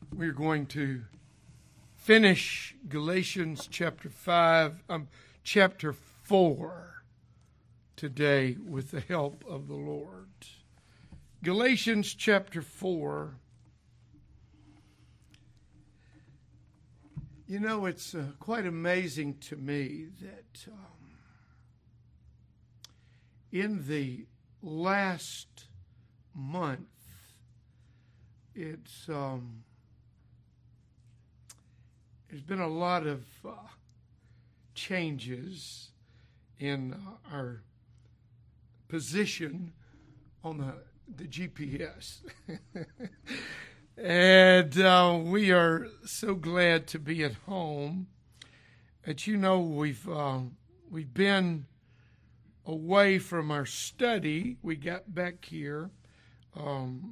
We're going to finish Galatians chapter 4 today with the help of the Lord. Galatians chapter 4. You know, it's quite amazing to me that in the last month, there's been a lot of changes in our position on the GPS. And we are so glad to be at home. But you know, we've been away from our study. We got back here on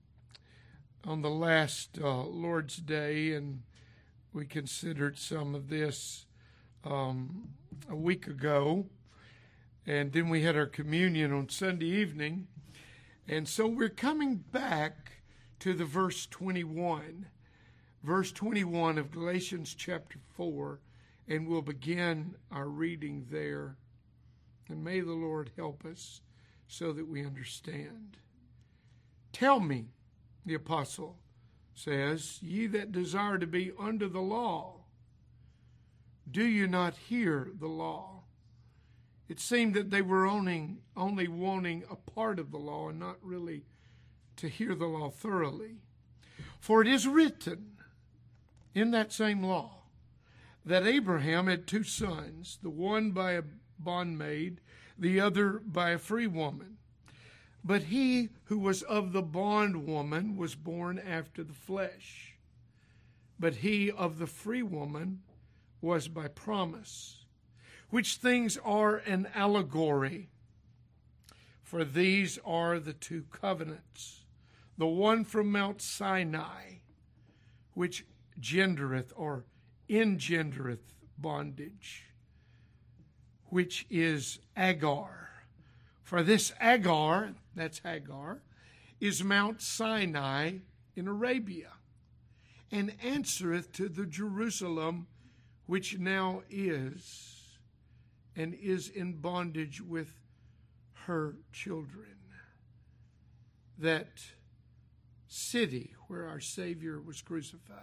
the last Lord's Day, and we considered some of this a week ago. And then we had our communion on Sunday evening. And so we're coming back to the verse 21 of Galatians chapter 4, and we'll begin our reading there. And may the Lord help us so that we understand. Tell me, the apostle says, ye that desire to be under the law, do you not hear the law? It seemed that they were only wanting a part of the law and not really to hear the law thoroughly. For it is written in that same law that Abraham had two sons, the one by a bondmaid, the other by a free woman. But he who was of the bondwoman was born after the flesh, but he of the free woman was by promise, which things are an allegory. For these are the two covenants, the one from Mount Sinai, which gendereth or engendereth bondage, which is Agar. For this Agar, that's Hagar, is Mount Sinai in Arabia, and answereth to the Jerusalem which now is, and is in bondage with her children. That city where our Savior was crucified,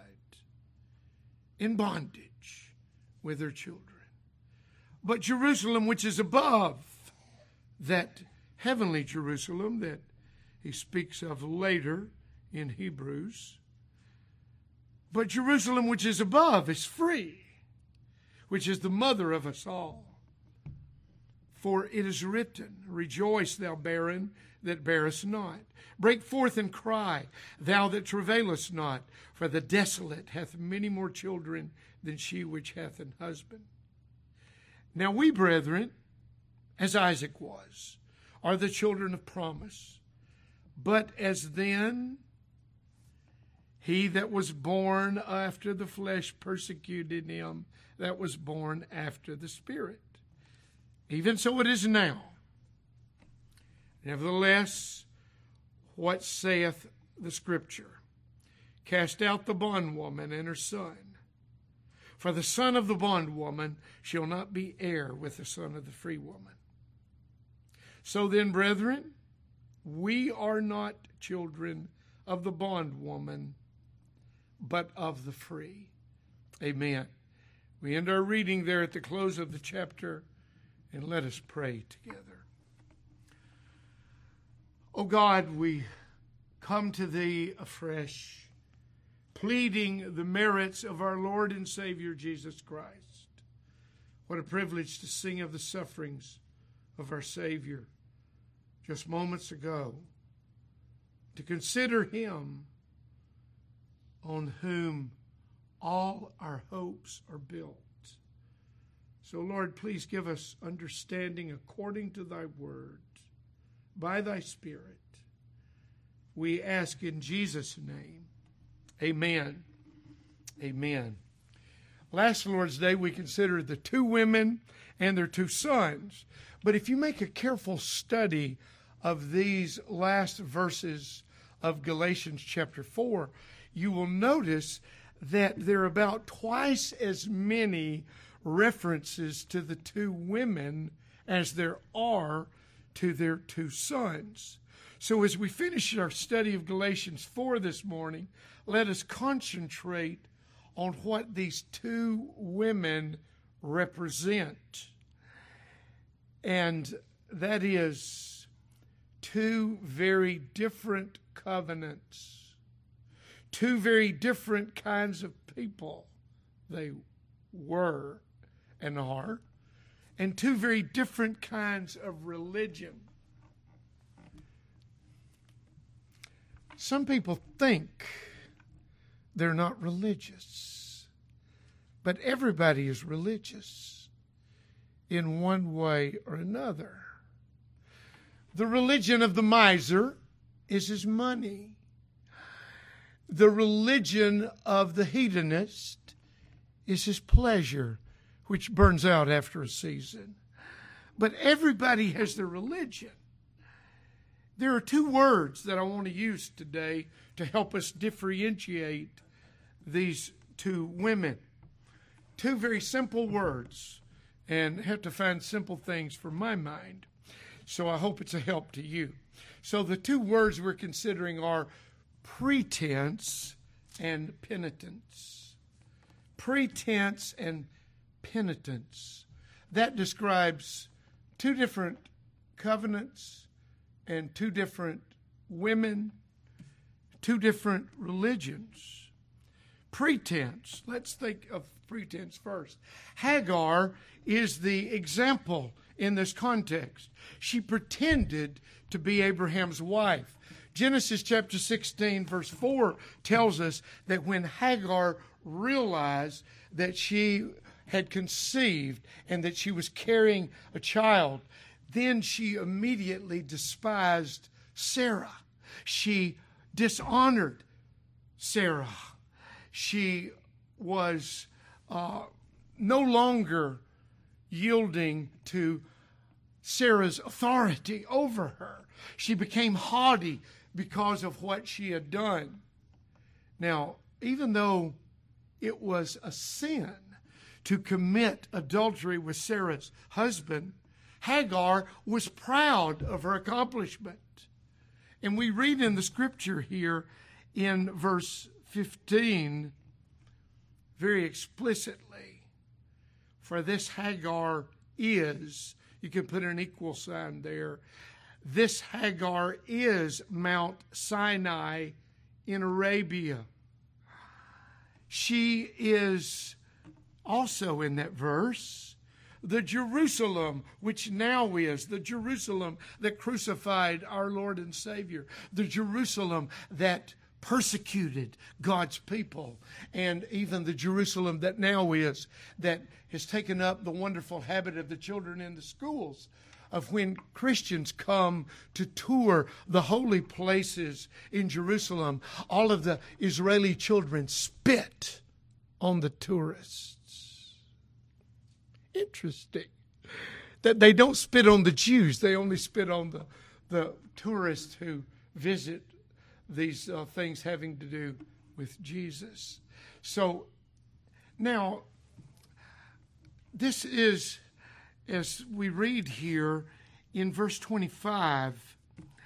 in bondage with her children. But Jerusalem which is above, that heavenly Jerusalem that he speaks of later in Hebrews, but Jerusalem which is above is free, which is the mother of us all. For it is written, rejoice, thou barren that bearest not. Break forth and cry, thou that travailest not. For the desolate hath many more children than she which hath an husband. Now we, brethren, as Isaac was, are the children of promise. But as then he that was born after the flesh persecuted him that was born after the Spirit. Even so it is now. Nevertheless, what saith the Scripture? Cast out the bondwoman and her son. For the son of the bondwoman shall not be heir with the son of the free woman. So then, brethren, we are not children of the bondwoman, but of the free. Amen. We end our reading there at the close of the chapter, and let us pray together. O God, we come to Thee afresh, pleading the merits of our Lord and Savior Jesus Christ. What a privilege to sing of the sufferings of our Savior just moments ago, to consider Him on whom all our hopes are built. So, Lord, please give us understanding according to Thy word, by Thy Spirit. We ask in Jesus' name. Amen. Amen. Last Lord's Day, we considered the two women and their two sons. But if you make a careful study of these last verses of Galatians chapter 4, you will notice that there are about twice as many references to the two women as there are to their two sons. So as we finish our study of Galatians 4 this morning, let us concentrate on what these two women represent. And that is two very different covenants, two very different kinds of people they were and are, and two very different kinds of religion. Some people think they're not religious, but everybody is religious in one way or another. The religion of the miser is his money. The religion of the hedonist is his pleasure, which burns out after a season. But everybody has their religion. There are two words that I want to use today to help us differentiate these two women. Two very simple words, and have to find simple things for my mind. So I hope it's a help to you. So the two words we're considering are pretense and penitence. Pretense and penitence. That describes two different covenants and two different women, two different religions. Pretense. Let's think of pretense first. Hagar is the example in this context. She pretended to be Abraham's wife. Genesis chapter 16 verse 4 tells us that when Hagar realized that she had conceived and that she was carrying a child, then she immediately despised Sarah. She dishonored Sarah. She was no longer yielding to Sarah's authority over her. She became haughty because of what she had done. Now, even though it was a sin to commit adultery with Sarah's husband, Hagar was proud of her accomplishment. And we read in the scripture here in verse 15 very explicitly, for this Hagar is, you can put an equal sign there, this Hagar is Mount Sinai in Arabia. She is also in that verse the Jerusalem, which now is the Jerusalem that crucified our Lord and Savior, the Jerusalem that persecuted God's people, and even the Jerusalem that now is, that has taken up the wonderful habit of the children in the schools of when Christians come to tour the holy places in Jerusalem, all of the Israeli children spit on the tourists. Interesting that they don't spit on the Jews. They only spit on the tourists who visit these things having to do with Jesus. So now, this is, as we read here in verse 25,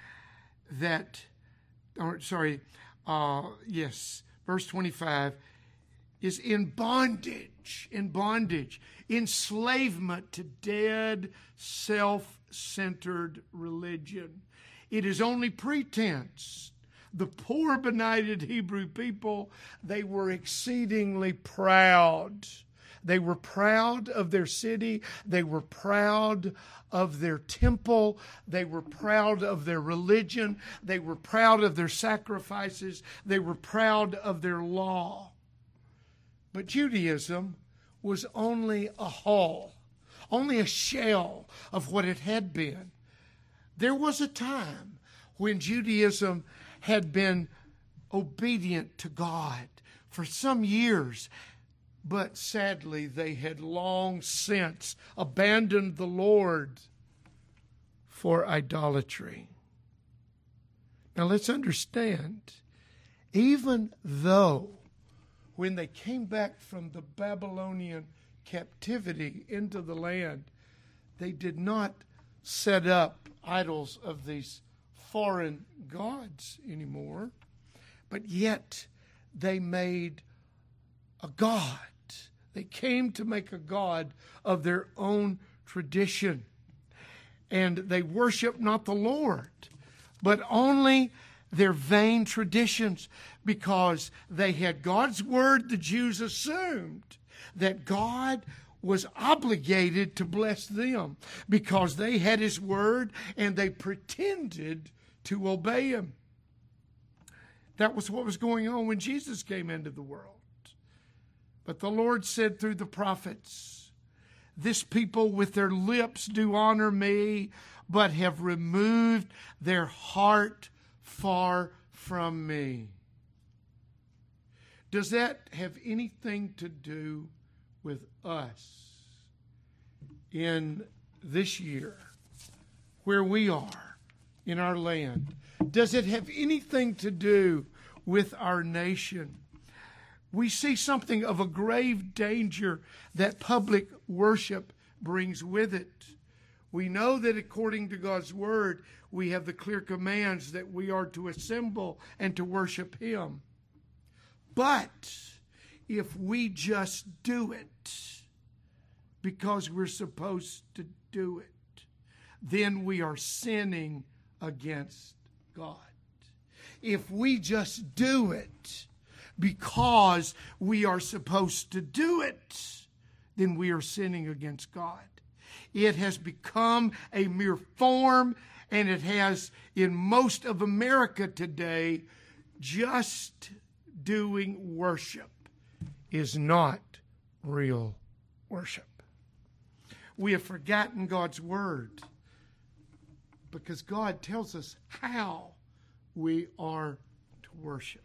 verse 25 is in bondage, enslavement to dead, self-centered religion. It is only pretense. The poor, benighted Hebrew people, they were exceedingly proud. They were proud of their city. They were proud of their temple. They were proud of their religion. They were proud of their sacrifices. They were proud of their law. But Judaism was only a hull, only a shell of what it had been. There was a time when Judaism had been obedient to God for some years, but sadly they had long since abandoned the Lord for idolatry. Now let's understand, even though when they came back from the Babylonian captivity into the land, they did not set up idols of these foreign gods anymore, but yet they made a god. They came to make a god of their own tradition. And they worship not the Lord, but only their vain traditions, because they had God's word. The Jews assumed that God was obligated to bless them because they had his word and they pretended to obey him. That was what was going on when Jesus came into the world. But the Lord said through the prophets, "This people with their lips do honor me, but have removed their heart far from me." Does that have anything to do with us in this year, where we are in our land? Does it have anything to do with our nation? We see something of a grave danger that public worship brings with it. We know that according to God's word, we have the clear commands that we are to assemble and to worship him. But if we just do it because we're supposed to do it, then we are sinning against God. If we just do it because we are supposed to do it, then we are sinning against God. It has become a mere form, and it has, in most of America today, just doing worship is not real worship. We have forgotten God's word because God tells us how we are to worship.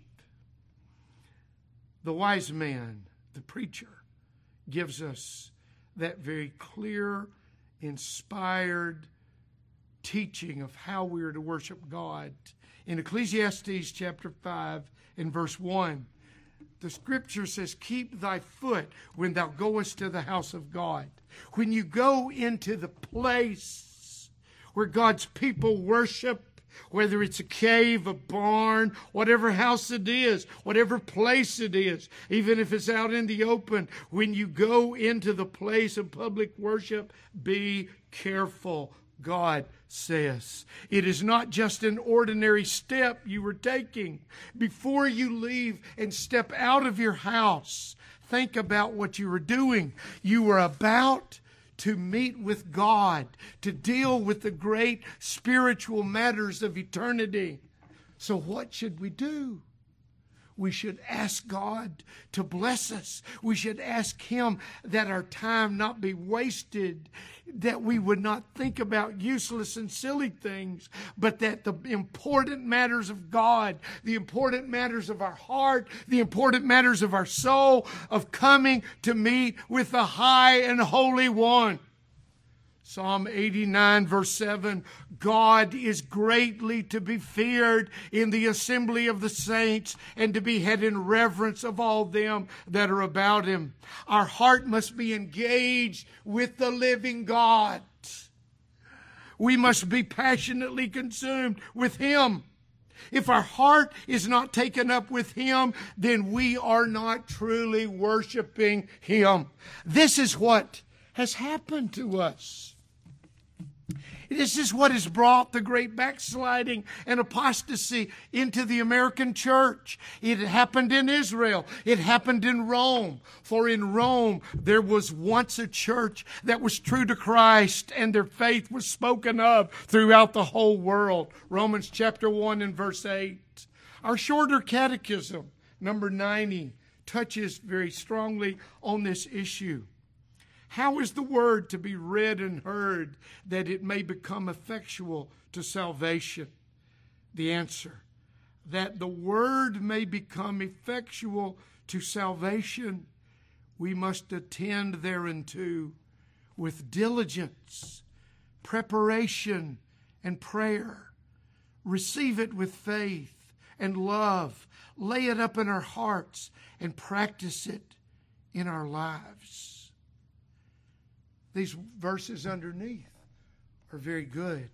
The wise man, the preacher, gives us that very clear, inspired teaching of how we are to worship God. In Ecclesiastes chapter 5 and verse 1, the scripture says, "Keep thy foot when thou goest to the house of God." When you go into the place where God's people worship, whether it's a cave, a barn, whatever house it is, whatever place it is, even if it's out in the open, when you go into the place of public worship, be careful, God says. It is not just an ordinary step you were taking. Before you leave and step out of your house, think about what you were doing. You were about to meet with God, to deal with the great spiritual matters of eternity. So what should we do? We should ask God to bless us. We should ask him that our time not be wasted, that we would not think about useless and silly things, but that the important matters of God, the important matters of our heart, the important matters of our soul, of coming to meet with the high and holy one. Psalm 89 verse 7, God is greatly to be feared in the assembly of the saints and to be had in reverence of all them that are about him. Our heart must be engaged with the living God. We must be passionately consumed with him. If our heart is not taken up with him, then we are not truly worshiping him. This is what has happened to us. This is what has brought the great backsliding and apostasy into the American church. It happened in Israel. It happened in Rome. For in Rome, there was once a church that was true to Christ, and their faith was spoken of throughout the whole world. Romans chapter 1 and verse 8. Our shorter catechism, number 90, touches very strongly on this issue. How is the word to be read and heard that it may become effectual to salvation? The answer, that the word may become effectual to salvation, we must attend thereunto with diligence, preparation, and prayer. Receive it with faith, and love. Lay it up in our hearts and practice it in our lives. These verses underneath are very good.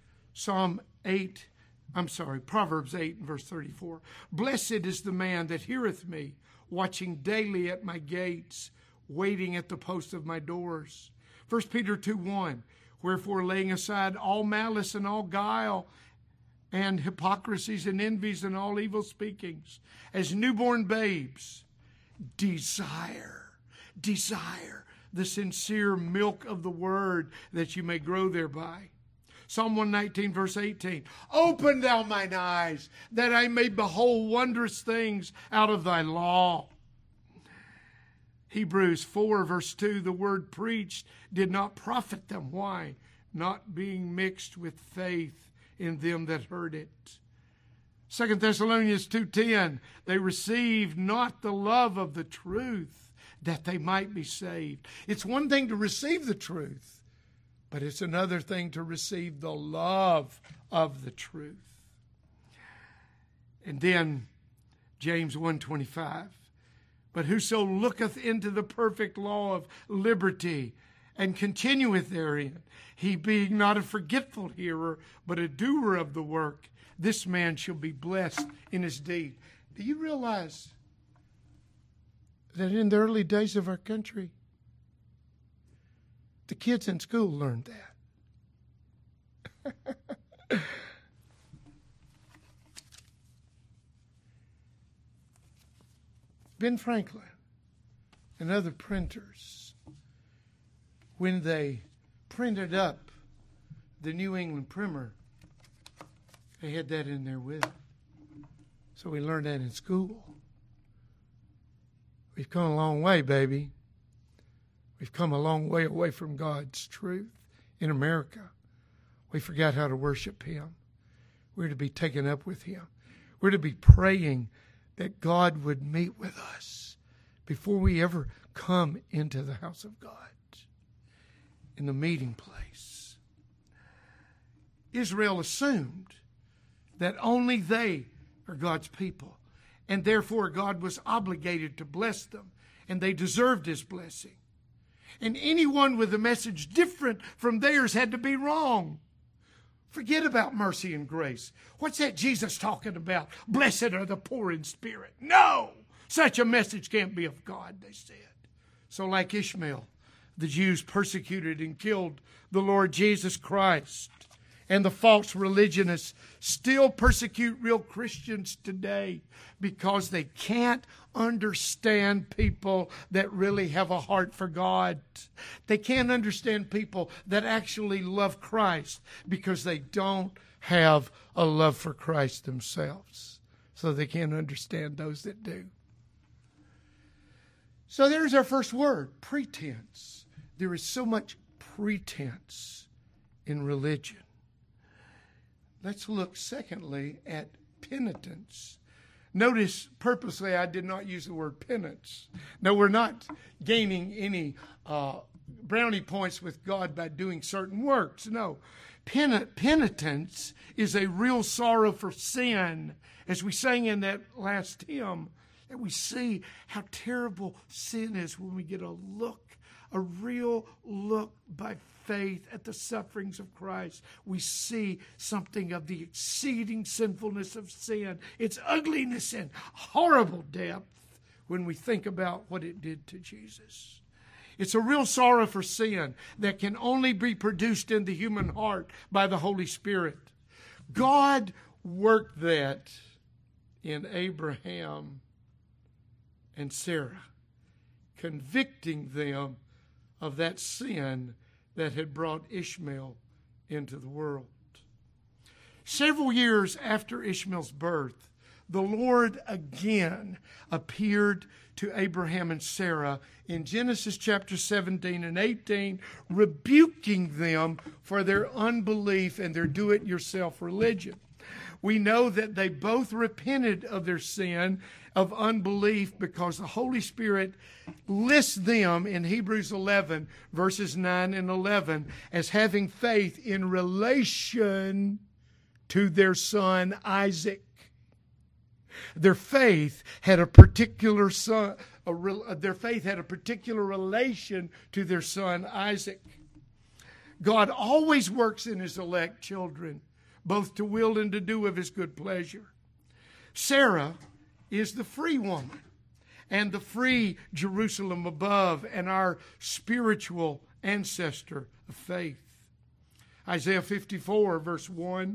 Proverbs 8 and verse 34. Blessed is the man that heareth me, watching daily at my gates, waiting at the post of my doors. 1 Peter 2:1. Wherefore, laying aside all malice and all guile and hypocrisies and envies and all evil speakings, as newborn babes, desire the sincere milk of the word, that you may grow thereby. Psalm 119, verse 18. Open thou mine eyes, that I may behold wondrous things out of thy law. Hebrews 4, verse 2. The word preached did not profit them. Why? Not being mixed with faith in them that heard it. 2 Thessalonians 2:10. They received not the love of the truth, that they might be saved. It's one thing to receive the truth, but it's another thing to receive the love of the truth. And then James 1:25. But whoso looketh into the perfect law of liberty and continueth therein, he being not a forgetful hearer, but a doer of the work, this man shall be blessed in his deed. Do you realize that in the early days of our country, the kids in school learned that? Ben Franklin and other printers, when they printed up the New England Primer, they had that in there with it. So we learned that in school. We've come a long way, baby. We've come a long way away from God's truth in America. We forgot how to worship Him. We're to be taken up with Him. We're to be praying that God would meet with us before we ever come into the house of God, in the meeting place. Israel assumed that only they are God's people, and therefore God was obligated to bless them, and they deserved His blessing. And anyone with a message different from theirs had to be wrong. Forget about mercy and grace. What's that Jesus talking about? Blessed are the poor in spirit. No! Such a message can't be of God, they said. So like Ishmael, the Jews persecuted and killed the Lord Jesus Christ. And the false religionists still persecute real Christians today because they can't understand people that really have a heart for God. They can't understand people that actually love Christ because they don't have a love for Christ themselves. So they can't understand those that do. So there's our first word, pretense. There is so much pretense in religion. Let's look, secondly, at penitence. Notice, purposely, I did not use the word penance. No, we're not gaining any brownie points with God by doing certain works. No. Penitence is a real sorrow for sin. As we sang in that last hymn, that we see how terrible sin is when we get a real look by faith at the sufferings of Christ. We see something of the exceeding sinfulness of sin, its ugliness and horrible depth when we think about what it did to Jesus. It's a real sorrow for sin that can only be produced in the human heart by the Holy Spirit. God worked that in Abraham and Sarah, convicting them of that sin that had brought Ishmael into the world. Several years after Ishmael's birth, the Lord again appeared to Abraham and Sarah in Genesis chapter 17 and 18, rebuking them for their unbelief and their do-it-yourself religion. We know that they both repented of their sin of unbelief because the Holy Spirit lists them in Hebrews 11, verses 9 and 11, as having faith in relation to their son Isaac. Their faith had a particular son. Their faith had a particular relation to their son Isaac. God always works in His elect children, both to will and to do of His good pleasure. Sarah is the free woman and the free Jerusalem above and our spiritual ancestor of faith. Isaiah 54, verse 1.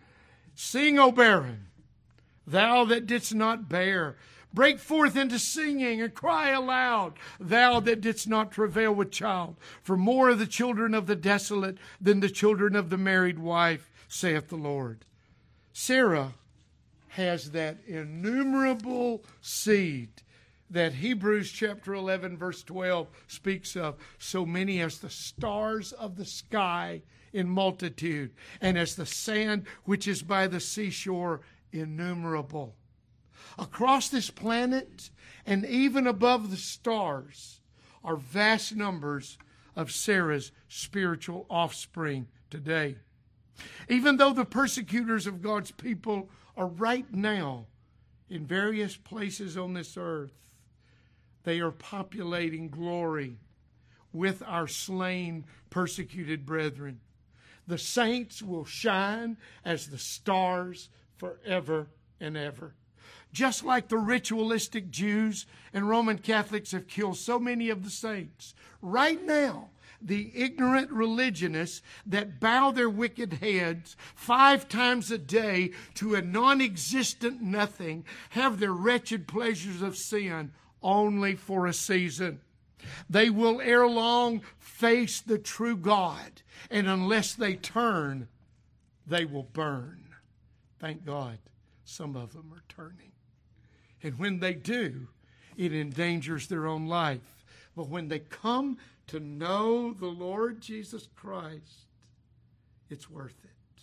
Sing, O barren, thou that didst not bear. Break forth into singing and cry aloud, thou that didst not travail with child. For more are the children of the desolate than the children of the married wife, saith the Lord. Sarah has that innumerable seed that Hebrews chapter 11 verse 12 speaks of. So many as the stars of the sky in multitude, and as the sand which is by the seashore innumerable. Across this planet and even above the stars are vast numbers of Sarah's spiritual offspring today. Even though the persecutors of God's people are right now in various places on this earth, they are populating glory with our slain, persecuted brethren. The saints will shine as the stars forever and ever. Just like the ritualistic Jews and Roman Catholics have killed so many of the saints, right now, the ignorant religionists that bow their wicked heads 5 times a day to a non-existent nothing have their wretched pleasures of sin only for a season. They will ere long face the true God, and unless they turn, they will burn. Thank God, some of them are turning. And when they do, it endangers their own life. But when they come to know the Lord Jesus Christ, it's worth it.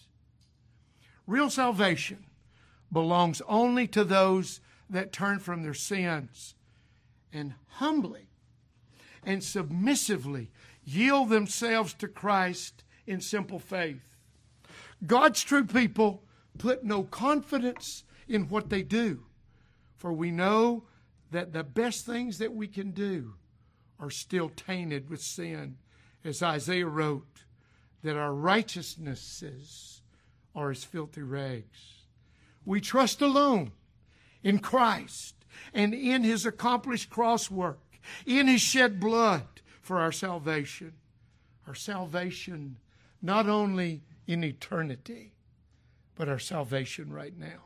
Real salvation belongs only to those that turn from their sins and humbly and submissively yield themselves to Christ in simple faith. God's true people put no confidence in what they do, for we know that the best things that we can do are still tainted with sin. As Isaiah wrote, that our righteousnesses are as filthy rags. We trust alone in Christ and in His accomplished cross work, in His shed blood for our salvation. Our salvation not only in eternity, but our salvation right now.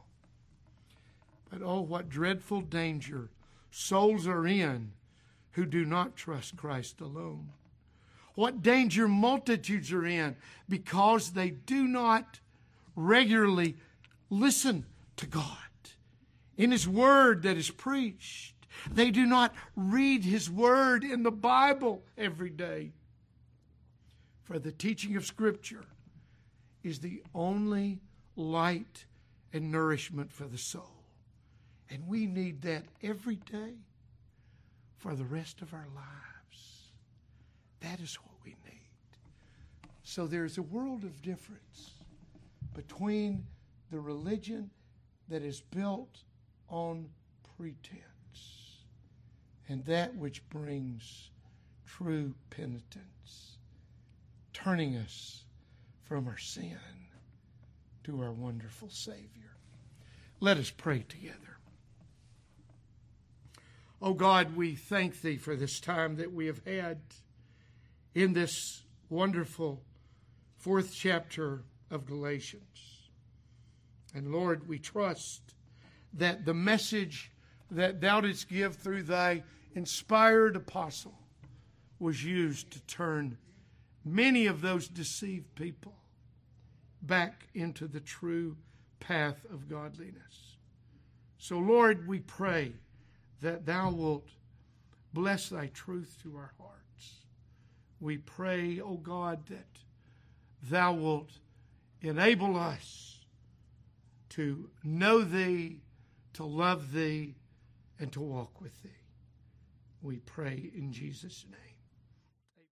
But oh, what dreadful danger souls are in who do not trust Christ alone. What danger multitudes are in because they do not regularly listen to God in His Word that is preached. They do not read His Word in the Bible every day. For the teaching of Scripture is the only light and nourishment for the soul. And we need that every day for the rest of our lives. That is what we need. So there's a world of difference between the religion that is built on pretense and that which brings true penitence, turning us from our sin to our wonderful Savior. Let us pray together. Oh God, we thank Thee for this time that we have had in this wonderful 4th chapter of Galatians. And Lord, we trust that the message that Thou didst give through Thy inspired apostle was used to turn many of those deceived people back into the true path of godliness. So Lord, we pray that Thou wilt bless Thy truth to our hearts. We pray, O God, that Thou wilt enable us to know Thee, to love Thee, and to walk with Thee. We pray in Jesus' name.